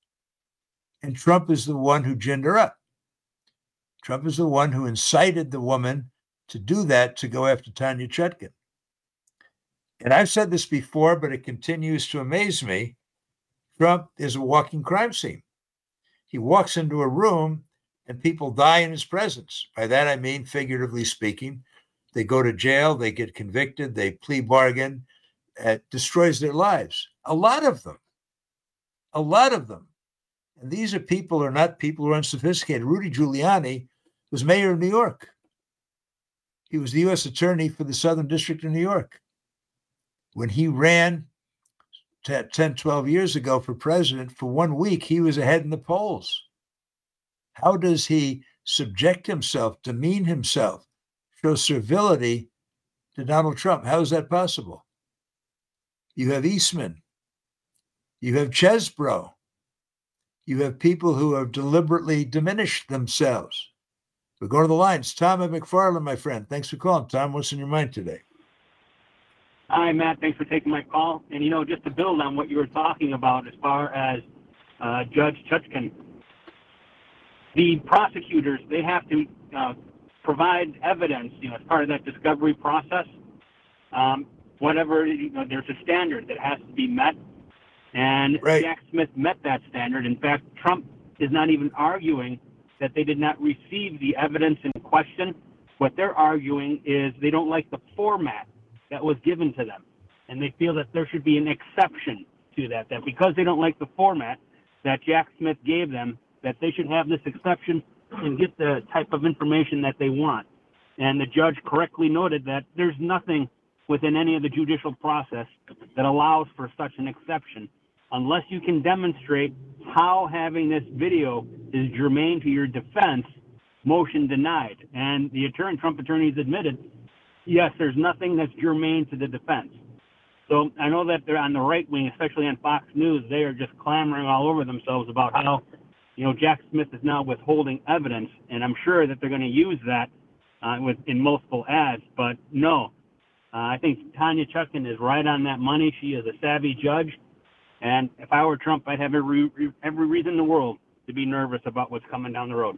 R: And Trump is the one who ginned her up. Trump is the one who incited the woman to do that, to go after Tanya Chutkan. And I've said this before, but it continues to amaze me. Trump is a walking crime scene. He walks into a room and people die in his presence. By that, I mean, figuratively speaking, they go to jail, they get convicted, they plea bargain, it destroys their lives. A lot of them, a lot of them. And these are people who are not people who are unsophisticated. Rudy Giuliani was mayor of New York. He was the U S attorney for the Southern District of New York. When he ran ten, twelve years ago for president, for one week, he was ahead in the polls. How does he subject himself, demean himself, show servility to Donald Trump? How is that possible? You have Eastman. You have Chesbrough. You have people who have deliberately diminished themselves. We're going to the lines. Tom at McFarland, my friend. Thanks for calling. Tom, what's in your mind today?
K: Hi, Matt. Thanks for taking my call. And, you know, just to build on what you were talking about as far as uh, Judge Chutkan, the prosecutors, they have to uh, provide evidence, you know, as part of that discovery process. Um, whatever, you know, there's a standard that has to be met. And right. Jack Smith met that standard. In fact, Trump is not even arguing that they did not receive the evidence in question. What they're arguing is they don't like the format that was given to them. And they feel that there should be an exception to that, that because they don't like the format that Jack Smith gave them, that they should have this exception and get the type of information that they want. And the judge correctly noted that there's nothing within any of the judicial process that allows for such an exception, unless you can demonstrate how having this video is germane to your defense. Motion denied. And the attorney, Trump attorneys admitted, yes, there's nothing that's germane to the defense. So I know that they're on the right wing, especially on Fox News, they are just clamoring all over themselves about how, you know, Jack Smith is now withholding evidence, and I'm sure that they're going to use that uh, with in multiple ads. But no, uh, I think Tanya Chutkan is right on that money. She is a savvy judge, and if I were Trump, I'd have every every reason in the world to be nervous about what's coming down the road.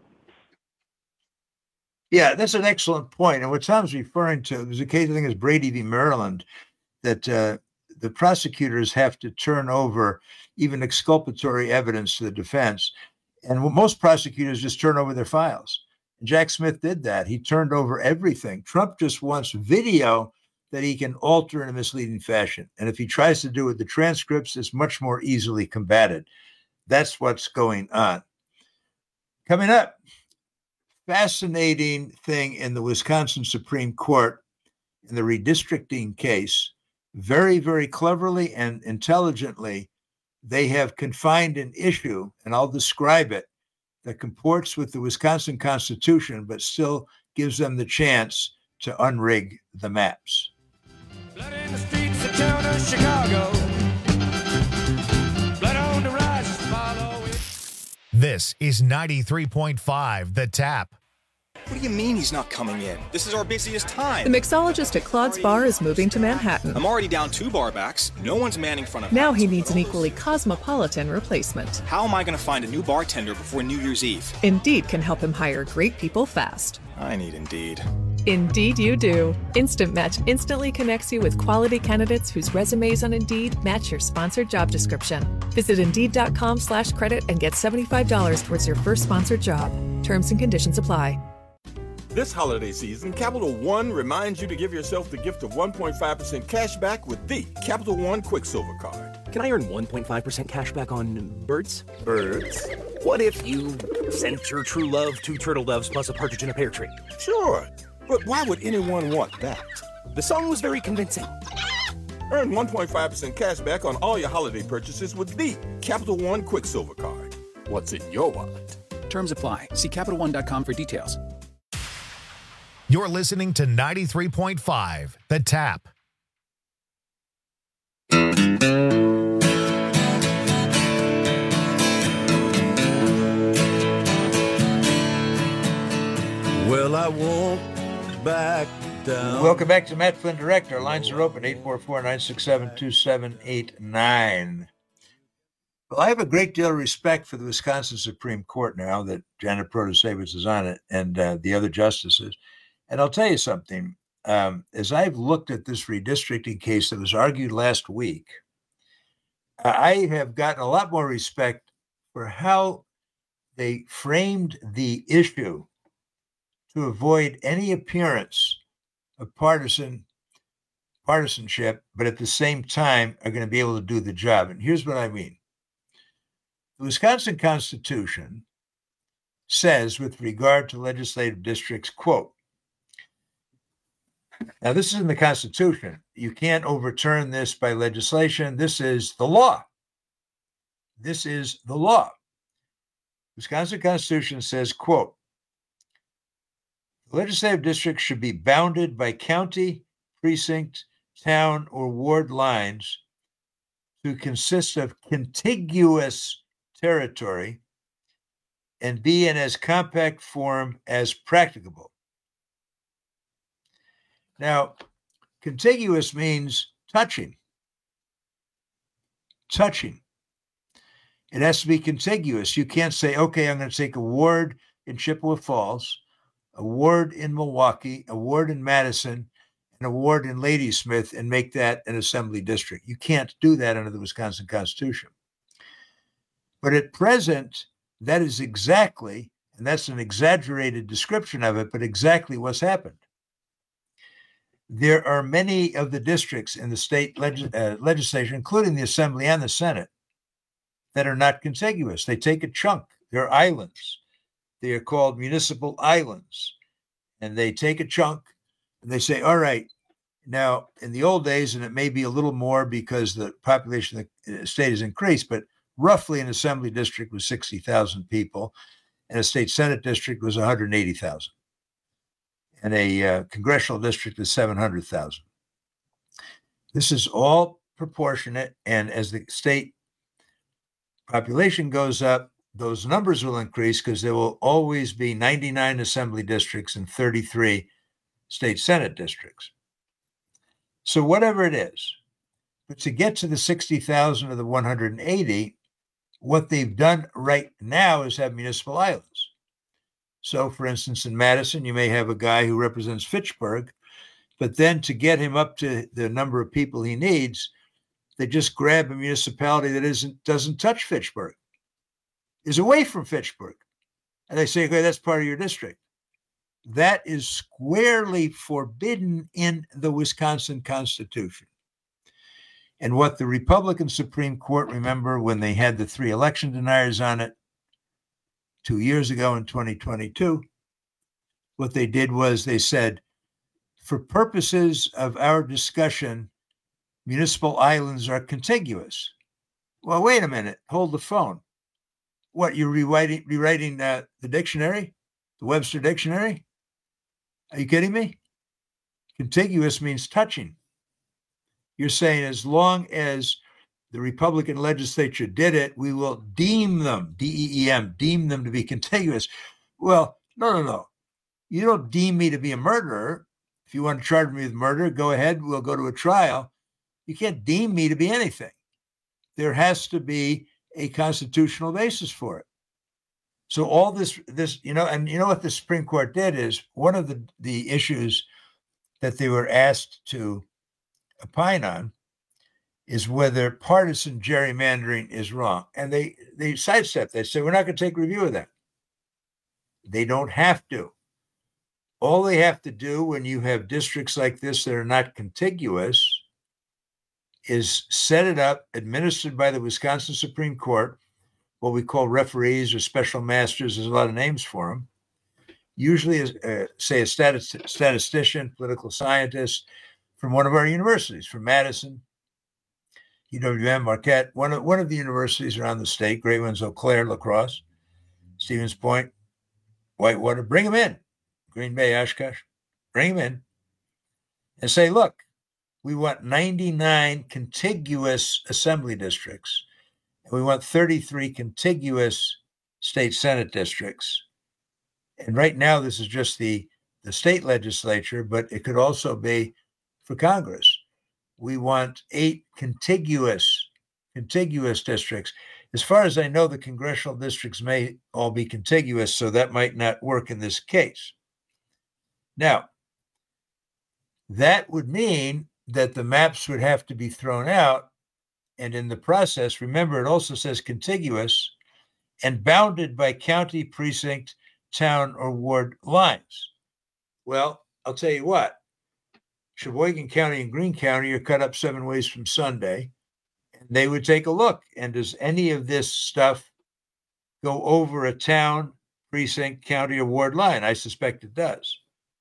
R: Yeah, that's an excellent point. And what Tom's referring to, there's a case, I think it's Brady v. Maryland, that uh, the prosecutors have to turn over even exculpatory evidence to the defense. And most prosecutors just turn over their files. And Jack Smith did that. He turned over everything. Trump just wants video that he can alter in a misleading fashion. And if he tries to do it with the transcripts, it's much more easily combated. That's what's going on. Coming up, fascinating thing in the Wisconsin Supreme Court in the redistricting case. Very, very cleverly and intelligently, they have confined an issue, and I'll describe it, that comports with the Wisconsin Constitution, but still gives them the chance to unrig the maps.
G: Blood in the streets of town of Chicago. Blood on the rise, follow it.
B: This is ninety-three point five The Tap.
L: What do you mean he's not coming in? This is our busiest time.
P: The mixologist at Claude's Bar is moving to Manhattan.
L: I'm already down two bar backs. No one's manning front of
P: Now he needs an equally cosmopolitan replacement.
L: How am I going to find a new bartender before New Year's Eve?
P: Indeed can help him hire great people fast.
L: I need Indeed.
P: Indeed you do. Instant Match instantly connects you with quality candidates whose resumes on Indeed match your sponsored job description. Visit Indeed.com slash credit and get seventy-five dollars towards your first sponsored job. Terms and conditions apply.
Q: This holiday season, Capital One reminds you to give yourself the gift of one point five percent cash back with the Capital One Quicksilver Card.
S: Can I earn one point five percent cash back on birds?
Q: Birds?
S: What if you sent your true love two turtle doves plus a partridge in a pear tree?
Q: Sure. But why would anyone want that?
S: The song was very convincing.
Q: Earn one point five percent cash back on all your holiday purchases with the Capital One Quicksilver Card. What's in your wallet?
S: Terms apply. See Capital One dot com for details.
B: You're listening to ninety-three point five, The Tap.
G: Well, I won't back down.
R: Welcome back to Matt Flynn Direct. Our lines are open, eight four four, nine six seven, two seven eight nine. Well, I have a great deal of respect for the Wisconsin Supreme Court now that Janet Protasevich is on it and uh, the other justices. And I'll tell you something. Um, as I've looked at this redistricting case that was argued last week, I have gotten a lot more respect for how they framed the issue to avoid any appearance of partisan partisanship, but at the same time are going to be able to do the job. And here's what I mean. The Wisconsin Constitution says with regard to legislative districts, quote, now this is in the Constitution. You can't overturn this by legislation. This is the law. This is the law. Wisconsin Constitution says, quote, legislative districts should be bounded by county, precinct, town, or ward lines to consist of contiguous territory and be in as compact form as practicable. Now, contiguous means touching. Touching. It has to be contiguous. You can't say, okay, I'm going to take a ward in Chippewa Falls, a ward in Milwaukee, a ward in Madison, and a ward in Ladysmith and make that an assembly district. You can't do that under the Wisconsin Constitution. But at present, that is exactly, and that's an exaggerated description of it, but exactly what's happened. There are many of the districts in the state leg- uh, legislature, including the Assembly and the Senate, that are not contiguous. They take a chunk. They're islands. They are called municipal islands. And they take a chunk and they say, all right, now in the old days, and it may be a little more because the population of the state has increased, but roughly an assembly district was sixty thousand people and a state senate district was one hundred eighty thousand. And a uh, congressional district is seven hundred thousand. This is all proportionate. And as the state population goes up, those numbers will increase because there will always be ninety-nine assembly districts and thirty-three state senate districts. So whatever it is, but to get to the sixty thousand of the one hundred eighty, what they've done right now is have municipal islands. So for instance, in Madison, you may have a guy who represents Fitchburg, but then to get him up to the number of people he needs, they just grab a municipality that isn't doesn't touch Fitchburg, is away from Fitchburg. And they say, okay, that's part of your district. That is squarely forbidden in the Wisconsin Constitution. And what the Republican Supreme Court, remember when they had the three election deniers on it two years ago in twenty twenty-two, what they did was they said, for purposes of our discussion, municipal islands are contiguous. Well, wait a minute, hold the phone. What, you're rewriting, rewriting uh, the dictionary, the Webster Dictionary? Are you kidding me? Contiguous means touching. You're saying as long as the Republican legislature did it, we will deem them, D E E M, deem them to be contiguous. Well, no, no, no. You don't deem me to be a murderer. If you want to charge me with murder, go ahead. We'll go to a trial. You can't deem me to be anything. There has to be a constitutional basis for it. So all this, this, you know, and you know what the Supreme Court did is one of the, the issues that they were asked to opine on is whether partisan gerrymandering is wrong. And they, they sidestepped. They said, we're not going to take review of that. They don't have to. All they have to do when you have districts like this that are not contiguous is set it up, administered by the Wisconsin Supreme Court, what we call referees or special masters. There's a lot of names for them. Usually, uh, say, a statis- statistician, political scientist from one of our universities, from Madison, U W M, Marquette, one of, one of the universities around the state, great ones, Eau Claire, La Crosse, Stevens Point, Whitewater. Bring them in. Green Bay, Oshkosh. Bring them in and say, look, we want ninety-nine contiguous assembly districts, and we want thirty-three contiguous state senate districts. And right now, this is just the, the state legislature, but it could also be for Congress. We want eight contiguous, contiguous districts. As far as I know, the congressional districts may all be contiguous, so that might not work in this case. Now, that would mean that the maps would have to be thrown out. And in the process, remember, it also says contiguous and bounded by county, precinct, town, or ward lines. Well, I'll tell you what, Sheboygan County and Greene County are cut up seven ways from Sunday, and they would take a look. And does any of this stuff go over a town, precinct, county, or ward line? I suspect it does.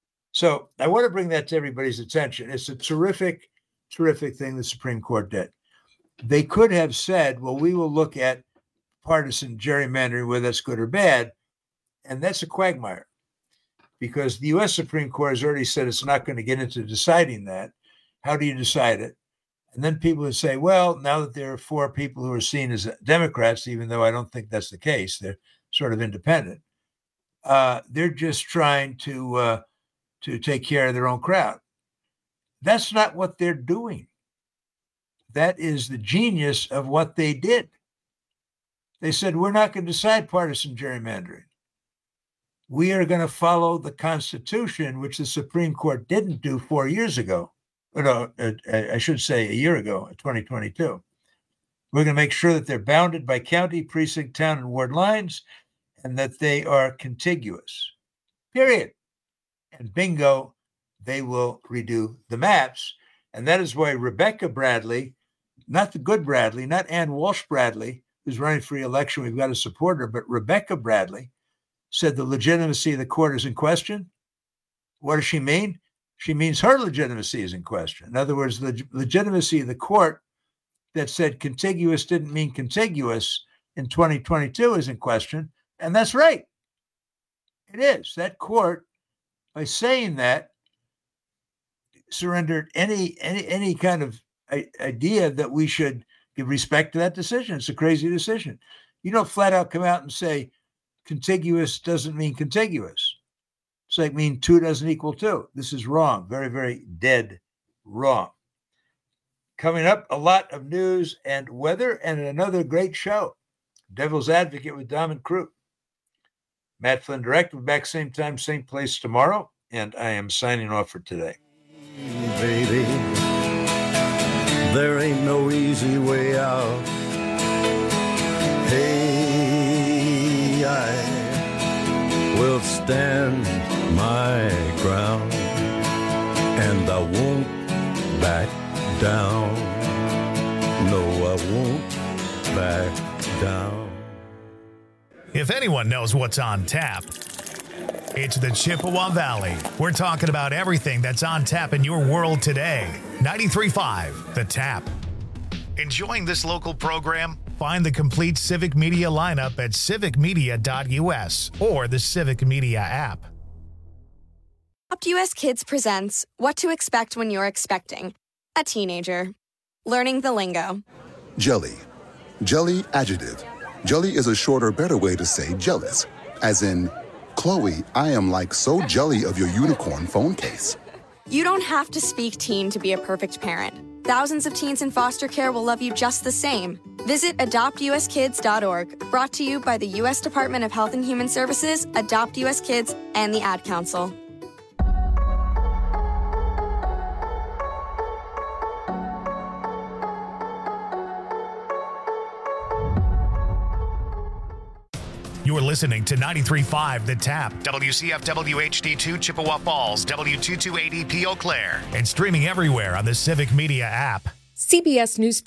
R: So I want to bring that to everybody's attention. It's a terrific, terrific thing the Supreme Court did. They could have said, well, we will look at partisan gerrymandering, whether that's good or bad. And that's a quagmire, because the U S Supreme Court has already said it's not going to get into deciding that. How do you decide it? And then people would say, well, now that there are four people who are seen as Democrats, even though I don't think that's the case, they're sort of independent. Uh, they're just trying to uh, to take care of their own crowd. That's not what they're doing. That is the genius of what they did. They said, we're not going to decide partisan gerrymandering. We are going to follow the Constitution, which the Supreme Court didn't do four years ago. Or no, I should say a year ago, twenty twenty-two. We're going to make sure that they're bounded by county, precinct, town, and ward lines, and that they are contiguous, period. And bingo, they will redo the maps. And that is why Rebecca Bradley, not the good Bradley, not Ann Walsh Bradley, who's running for re-election, we've got to support her, but Rebecca Bradley said the legitimacy of the court is in question. What does she mean? She means her legitimacy is in question. In other words, the legitimacy of the court that said contiguous didn't mean contiguous in twenty twenty-two is in question. And that's right. It is. That court, by saying that, surrendered any any any kind of idea that we should give respect to that decision. It's a crazy decision. You don't flat out come out and say contiguous doesn't mean contiguous. It's like mean two doesn't equal two. This is wrong. Very, very dead wrong. Coming up, a lot of news and weather and another great show. Devil's Advocate with Dom and Crew. Matt Flynn Direct. We'll be back same time, same place tomorrow. And I am signing off for today.
G: Baby, there ain't no easy way out. Hey, I will stand my ground, and I won't back down. No, I won't back down.
B: If anyone knows what's on tap, it's the Chippewa Valley. We're talking about everything that's on tap in your world today. ninety-three point five, The Tap. Enjoying this local program? Find the complete Civic Media lineup at civic media dot U S or the Civic Media app.
E: UpUS Kids presents What to Expect When You're Expecting a Teenager. Learning the lingo.
T: Jelly. Jelly adjective. Jelly is a shorter, better way to say jealous. As in, Chloe, I am like so jelly of your unicorn phone case.
E: You don't have to speak teen to be a perfect parent. Thousands of teens in foster care will love you just the same. Visit adopt u s kids dot org, brought to you by the U S Department of Health and Human Services, Adopt U S Kids, and the Ad Council.
B: You're listening to ninety-three point five The Tap, W C F W H D two Chippewa Falls, W two two eighty P Eau Claire, and streaming everywhere on the Civic Media app.
P: C B S News